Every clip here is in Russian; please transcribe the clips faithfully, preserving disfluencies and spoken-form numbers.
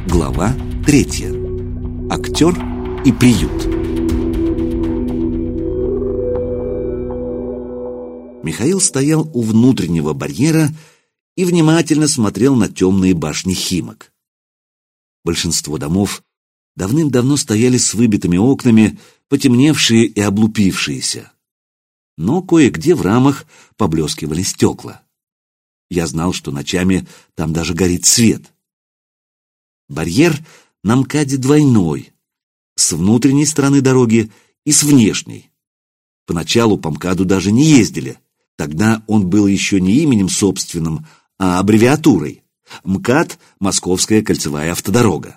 Глава третья. Актер и приют. Михаил стоял у внутреннего барьера и внимательно смотрел на темные башни Химок. Большинство домов давным-давно стояли с выбитыми окнами, потемневшие и облупившиеся. Но кое-где в рамах поблескивали стекла. Я знал, что ночами там даже горит свет. Барьер на МКАДе двойной, с внутренней стороны дороги и с внешней. Поначалу по МКАДу даже не ездили. Тогда он был еще не именем собственным, а аббревиатурой. МКАД — Московская кольцевая автодорога.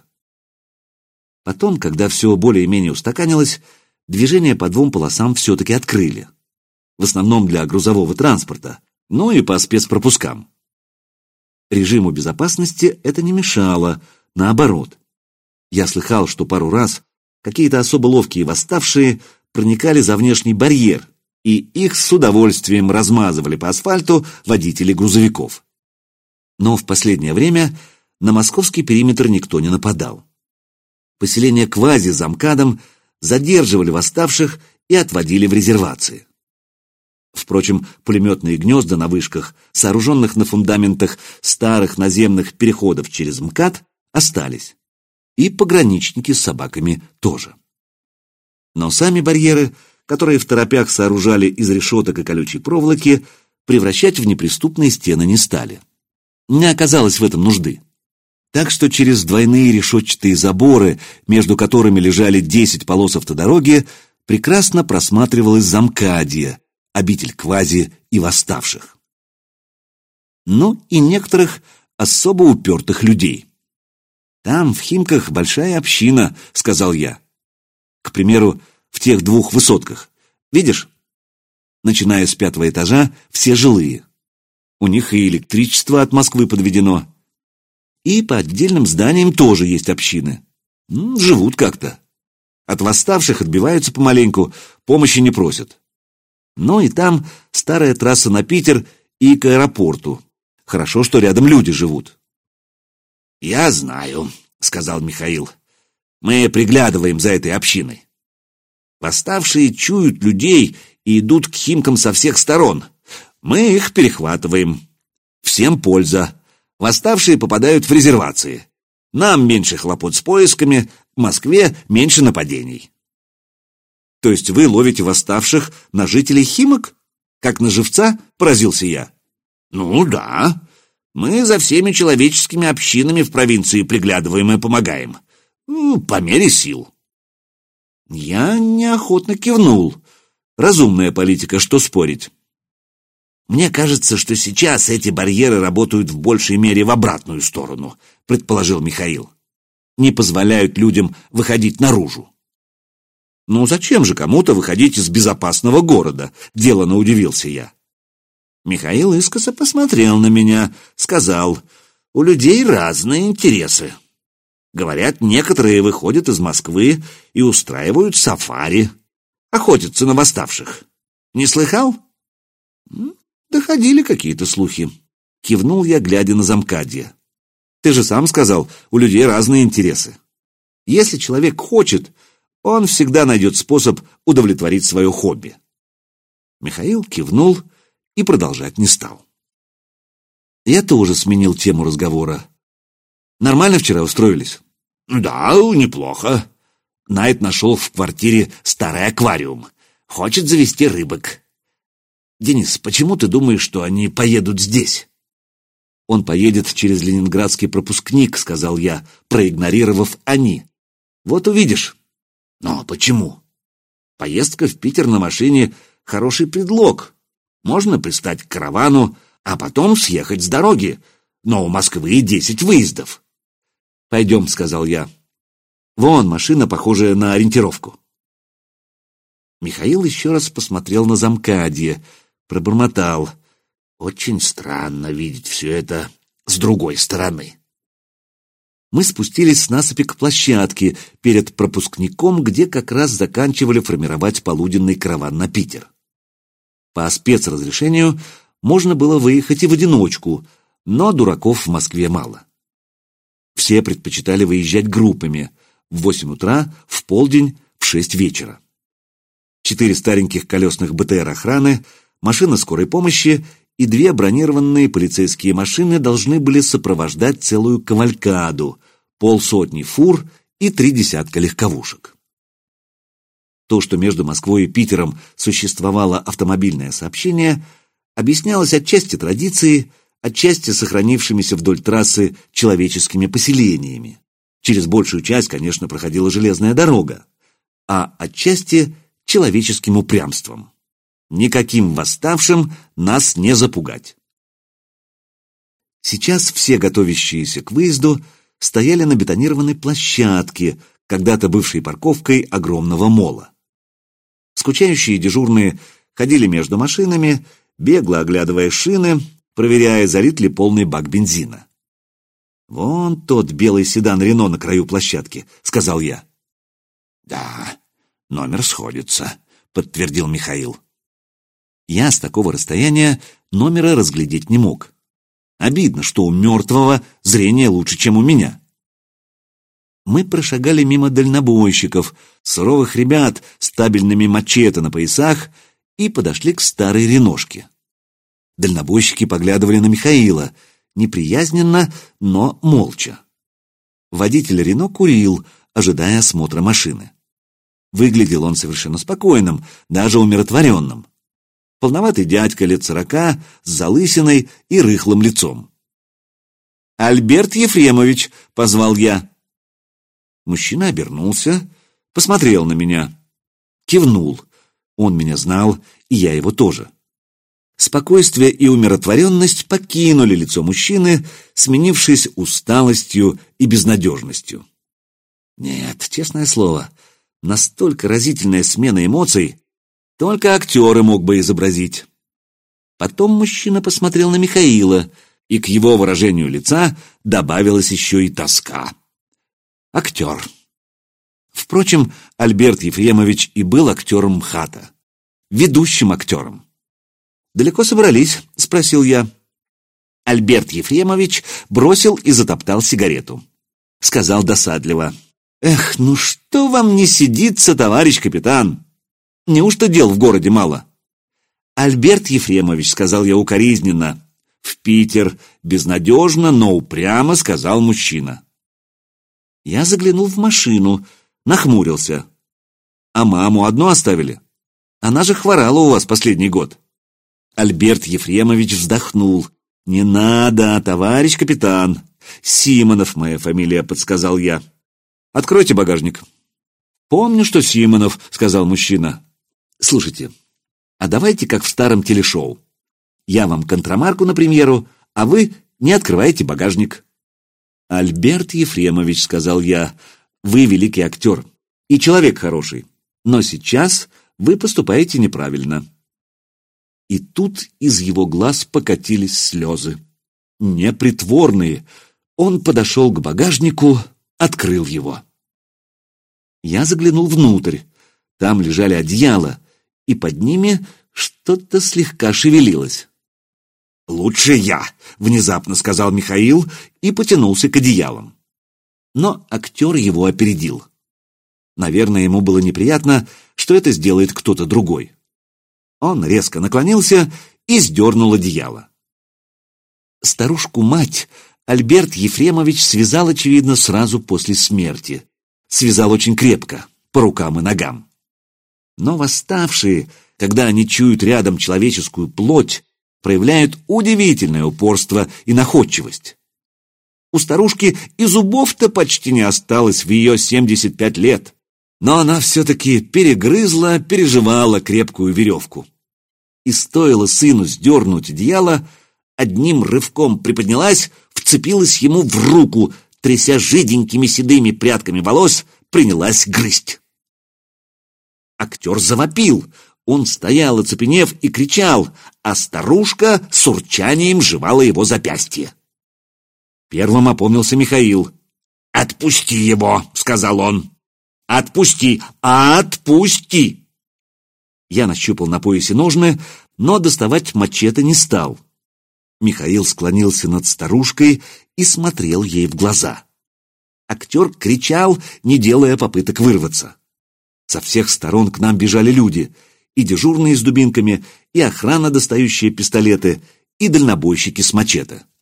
Потом, когда все более-менее устаканилось, движение по двум полосам все-таки открыли. В основном для грузового транспорта, ну и по спецпропускам. Режиму безопасности это не мешало, наоборот. Я слыхал, что пару раз какие-то особо ловкие восставшие проникали за внешний барьер, и их с удовольствием размазывали по асфальту водители грузовиков. Но в последнее время на московский периметр никто не нападал. Поселение Квази за МКАДом задерживали восставших и отводили в резервации. Впрочем, пулеметные гнезда на вышках, сооруженных на фундаментах старых наземных переходов через МКАД, остались. И пограничники с собаками тоже. Но сами барьеры, которые в торопях сооружали из решеток и колючей проволоки, превращать в неприступные стены не стали. Не оказалось в этом нужды. Так что через двойные решетчатые заборы, между которыми лежали десять полос автодороги, прекрасно просматривалась Замкадье, обитель Квази и восставших. Ну и некоторых особо упертых людей. «Там, в Химках, большая община», — сказал я. «К примеру, в тех двух высотках. Видишь? Начиная с пятого этажа, все жилые. У них и электричество от Москвы подведено. И по отдельным зданиям тоже есть общины. Ну, живут как-то. От восставших отбиваются помаленьку, помощи не просят. Ну и там старая трасса на Питер и к аэропорту. Хорошо, что рядом люди живут». «Я знаю», — сказал Михаил. «Мы приглядываем за этой общиной. Восставшие чуют людей и идут к Химкам со всех сторон. Мы их перехватываем. Всем польза. Восставшие попадают в резервации. Нам меньше хлопот с поисками, в Москве меньше нападений». «То есть вы ловите восставших на жителей Химок? Как на живца?» — поразился я. «Ну да. Мы за всеми человеческими общинами в провинции приглядываем и помогаем. Ну, по мере сил». Я неохотно кивнул. Разумная политика, что спорить. «Мне кажется, что сейчас эти барьеры работают в большей мере в обратную сторону», — предположил Михаил. «Не позволяют людям выходить наружу». «Ну зачем же кому-то выходить из безопасного города?» — деланно удивился я. Михаил искоса посмотрел на меня, сказал: «У людей разные интересы. Говорят, некоторые выходят из Москвы и устраивают сафари, охотятся на восставших. Не слыхал?» «Доходили какие-то слухи», — кивнул я, глядя на Замкадье. «Ты же сам сказал, у людей разные интересы. Если человек хочет, он всегда найдет способ удовлетворить свое хобби». Михаил кивнул и продолжать не стал. Я тоже сменил тему разговора. «Нормально вчера устроились?» «Да, неплохо. Найт нашел в квартире старый аквариум. Хочет завести рыбок. Денис, почему ты думаешь, что они поедут здесь?» «Он поедет через ленинградский пропускник», — сказал я, проигнорировав «они». «Вот увидишь». «Но почему?» «Поездка в Питер на машине — хороший предлог. Можно пристать к каравану, а потом съехать с дороги. Но у Москвы десять выездов». «Пойдем», — сказал я. «Вон машина, похожая на ориентировку». Михаил еще раз посмотрел на Замкадье, пробормотал: «Очень странно видеть все это с другой стороны». Мы спустились с насыпи к площадке перед пропускником, где как раз заканчивали формировать полуденный караван на Питер. По спецразрешению можно было выехать и в одиночку, но дураков в Москве мало. Все предпочитали выезжать группами в восемь утра, в полдень, в шесть вечера. Четыре стареньких колесных БТР охраны, машина скорой помощи и две бронированные полицейские машины должны были сопровождать целую кавалькаду, полсотни фур и три десятка легковушек. То, что между Москвой и Питером существовало автомобильное сообщение, объяснялось отчасти традицией, отчасти сохранившимися вдоль трассы человеческими поселениями. Через большую часть, конечно, проходила железная дорога, а отчасти человеческим упрямством. Никаким восставшим нас не запугать. Сейчас все готовящиеся к выезду стояли на бетонированной площадке, когда-то бывшей парковкой огромного мола. Скучающие дежурные ходили между машинами, бегло оглядывая шины, проверяя, залит ли полный бак бензина. «Вон тот белый седан Рено на краю площадки», — сказал я. «Да, номер сходится», — подтвердил Михаил. Я с такого расстояния номера разглядеть не мог. Обидно, что у мертвого зрение лучше, чем у меня. Мы прошагали мимо дальнобойщиков, суровых ребят с табельными мачете на поясах, и подошли к старой реношке. Дальнобойщики поглядывали на Михаила, неприязненно, но молча. Водитель Рено курил, ожидая осмотра машины. Выглядел он совершенно спокойным, даже умиротворенным. Полноватый дядька лет сорока, с залысиной и рыхлым лицом. «Альберт Ефремович!» — позвал я. Мужчина обернулся, посмотрел на меня, кивнул. Он меня знал, и я его тоже. Спокойствие и умиротворенность покинули лицо мужчины, сменившись усталостью и безнадежностью. Нет, честное слово, настолько разительная смена эмоций только актеры мог бы изобразить. Потом мужчина посмотрел на Михаила, и к его выражению лица добавилась еще и тоска. Актер. Впрочем, Альберт Ефремович и был актером МХАТа, ведущим актером. «Далеко собрались?» — спросил я. Альберт Ефремович бросил и затоптал сигарету. Сказал досадливо: «Эх, ну что вам не сидится, товарищ капитан? Неужто дел в городе мало?» «Альберт Ефремович», — сказал я укоризненно. «В Питер, безнадежно, но упрямо», — сказал мужчина. Я заглянул в машину, нахмурился. «А маму одну оставили? Она же хворала у вас последний год». Альберт Ефремович вздохнул. «Не надо, товарищ капитан. Симонов моя фамилия», — подсказал я. «Откройте багажник». «Помню, что Симонов», — сказал мужчина. «Слушайте, а давайте как в старом телешоу. Я вам контрамарку на премьеру, а вы не открываете багажник». «Альберт Ефремович», — сказал я, — «вы великий актер и человек хороший, но сейчас вы поступаете неправильно». И тут из его глаз покатились слезы. Непритворные. Он подошел к багажнику, открыл его. Я заглянул внутрь. Там лежали одеяла, и под ними что-то слегка шевелилось. «Лучше я», — внезапно сказал Михаил и потянулся к одеялам. Но актер его опередил. Наверное, ему было неприятно, что это сделает кто-то другой. Он резко наклонился и сдернул одеяло. Старушку-мать Альберт Ефремович связал, очевидно, сразу после смерти. Связал очень крепко, по рукам и ногам. Но восставшие, когда они чуют рядом человеческую плоть, проявляют удивительное упорство и находчивость. У старушки и зубов-то почти не осталось в ее семьдесят пять лет, но она все-таки перегрызла, переживала крепкую веревку. И стоило сыну сдернуть одеяло, одним рывком приподнялась, вцепилась ему в руку, тряся жиденькими седыми прядками волос, принялась грызть. Актер завопил. Он стоял, оцепенев, и кричал, а старушка с урчанием жевала его запястье. Первым опомнился Михаил. «Отпусти его!» — сказал он. «Отпусти! Отпусти!» Я нащупал на поясе ножны, но доставать мачете не стал. Михаил склонился над старушкой и смотрел ей в глаза. Актер кричал, не делая попыток вырваться. Со всех сторон к нам бежали люди, и дежурные с дубинками, и охрана, достающая пистолеты, и дальнобойщики с мачете.